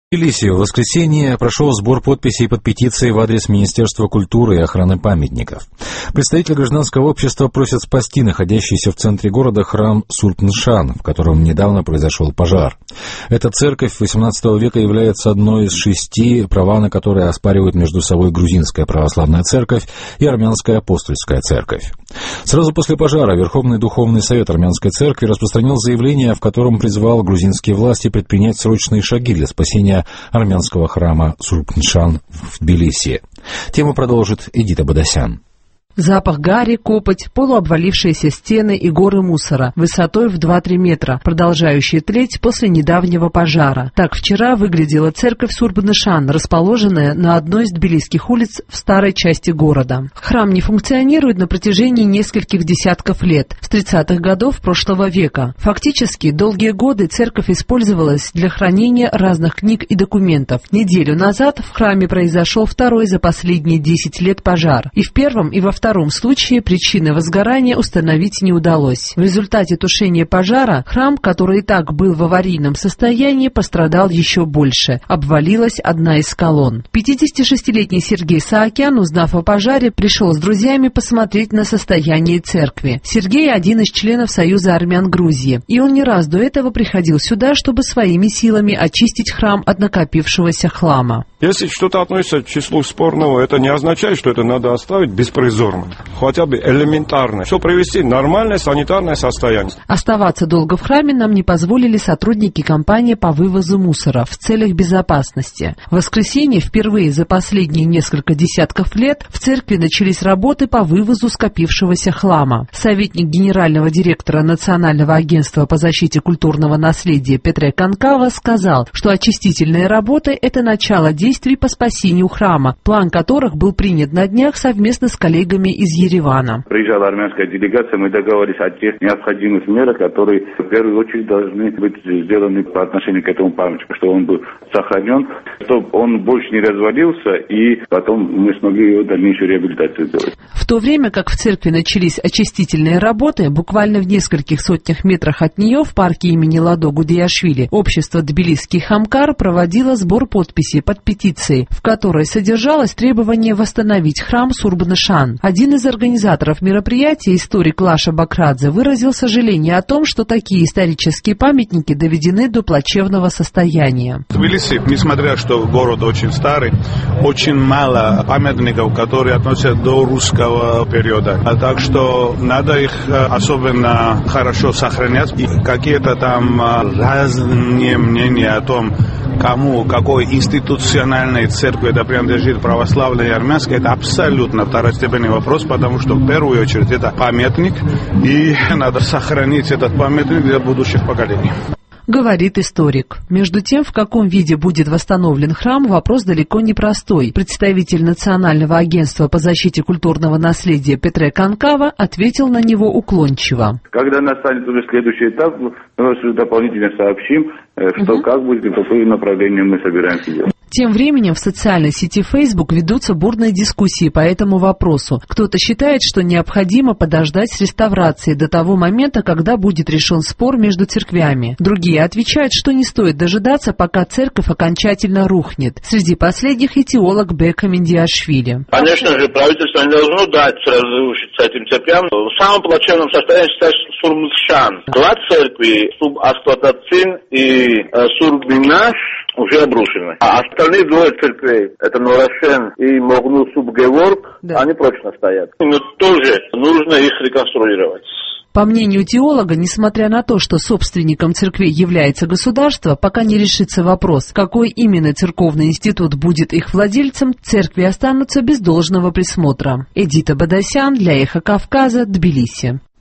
В Тбилиси в воскресенье прошел сбор подписей под петицией в адрес Министерства культуры и охраны памятников. Представители гражданского общества просят спасти находящийся в центре города храм Сурб-Ншан, в котором недавно произошел пожар. Эта церковь XVIII века является одной из 6, права на которые оспаривают между собой Грузинская православная церковь и Армянская апостольская церковь. Сразу после пожара Верховный Духовный Совет Армянской церкви распространил заявление, в котором призвал грузинские власти предпринять срочные шаги для спасения армянского храма Сурб-Ншан в Тбилиси. Тему продолжит Эдита Бадасян. Запах гари, копоть, полуобвалившиеся стены и горы мусора высотой в 2-3 метра, продолжающие тлеть после недавнего пожара. Так вчера выглядела церковь Сурб-Ншан, расположенная на одной из тбилисских улиц в старой части города. Храм не функционирует на протяжении нескольких десятков лет, с 30-х годов прошлого века. Фактически, долгие годы церковь использовалась для хранения разных книг и документов. Неделю назад в храме произошел второй за последние 10 лет пожар. И в первом, и во втором случае причины возгорания установить не удалось. В результате тушения пожара храм, который и так был в аварийном состоянии, пострадал еще больше. Обвалилась одна из колонн. 56-летний Сергей Саакян, узнав о пожаре, пришел с друзьями посмотреть на состояние церкви. Сергей – один из членов Союза армян Грузии, и он не раз до этого приходил сюда, чтобы своими силами очистить храм от накопившегося хлама. Если что-то относится к числу спорного, это не означает, что это надо оставить беспризорно. Хотя бы элементарно. Все привести в нормальное санитарное состояние. Оставаться долго в храме нам не позволили сотрудники компании по вывозу мусора в целях безопасности. В воскресенье впервые за последние несколько десятков лет в церкви начались работы по вывозу скопившегося хлама. Советник генерального директора Национального агентства по защите культурного наследия Петре Канкава сказал, что очистительные работы – это начало действий по спасению храма, план которых был принят на днях совместно с коллегами из Еревана. Приезжала армянская делегация, мы договорились о тех необходимых мерах, которые в первую очередь должны быть сделаны по отношению к этому памятнику, чтобы он был сохранен, чтобы он больше не развалился, и потом мы смогли его дальнейшую реабилитацию сделать. В то время как в церкви начались очистительные работы, буквально в нескольких сотнях метрах от нее, в парке имени Ладо Гудеяшвили, общество «Тбилисский Хамкар» проводило сбор подписей под петицией, в которой содержалось требование восстановить храм Сурб-Ншан. Один из организаторов мероприятия, историк Лаша Бакрадзе, выразил сожаление о том, что такие исторические памятники доведены до плачевного состояния. В Тбилиси, несмотря что город очень старый, очень мало памятников, которые относятся до русского периода. Так что надо их особенно хорошо сохранять. И какие-то там разные мнения о том, кому, какой институциональной церкви это принадлежит, православной и армянской, это абсолютно второстепенный вопрос, потому что в первую очередь это памятник, и надо сохранить этот памятник для будущих поколений. Говорит историк. Между тем, в каком виде будет восстановлен храм, вопрос далеко не простой. Представитель Национального агентства по защите культурного наследия Петре Канкава ответил на него уклончиво. Когда настанет уже следующий этап, мы дополнительно сообщим, что как будет и по каким направлениям мы собираемся делать. Тем временем в социальной сети Facebook ведутся бурные дискуссии по этому вопросу. Кто-то считает, что необходимо подождать с реставрацией до того момента, когда будет решен спор между церквями. Другие отвечают, что не стоит дожидаться, пока церковь окончательно рухнет. Среди последних и теолог Бека Миндиашвили. Конечно же, правительство не должно дать разрушиться этим церквям. В самом плачевном состоянии сейчас Сурб-Ншан. Два церкви, Сурб-Астатацин и Сурб-Минаш, уже обрушены. А остальные двое церквей, это Норашен и Могну Субгеворг, да, они прочно стоят. Но тоже нужно их реконструировать. По мнению теолога, несмотря на то, что собственником церквей является государство, пока не решится вопрос, какой именно церковный институт будет их владельцем, церкви останутся без должного присмотра. Эдита Бадасян для Эхо Кавказа, Тбилиси.